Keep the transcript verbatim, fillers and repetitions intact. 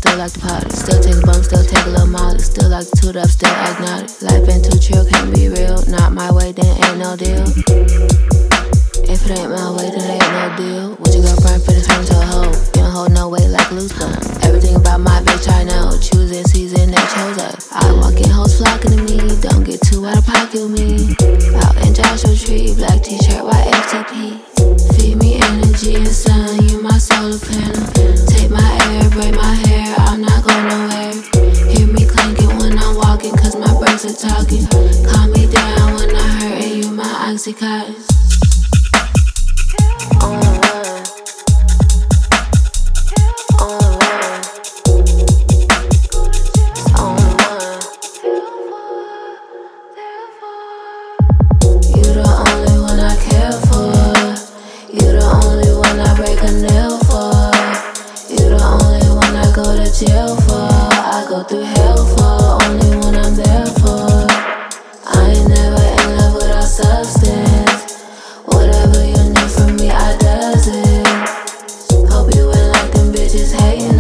still like the party. Still take a bump, still take a little molly. Still like to toot up, still agnostic. Life ain't too chill, can't be real. Not my way, then ain't no deal. If it ain't my way, then ain't no deal. With your girlfriend, finna turn to a hoe. You don't hold no weight like loose bone. Everything about my bitch I know. Choosing season, they chose us. I walk in, hoes flocking to me. Don't get too out of pocket with me. Out in Joshua Tree, black t-shirt, white F T P. Feed me energy and sun, you my solar panel. Take my air, braid my hair, I'm not going nowhere. Hear me clanking when I'm walking, cause my brakes are talking. Calm me down when I hurt and you my oxycontin. On the run. On the run. On the run. You the only one I care for. You the only one I break a nail for. You the only one I go to jail for. I go through hell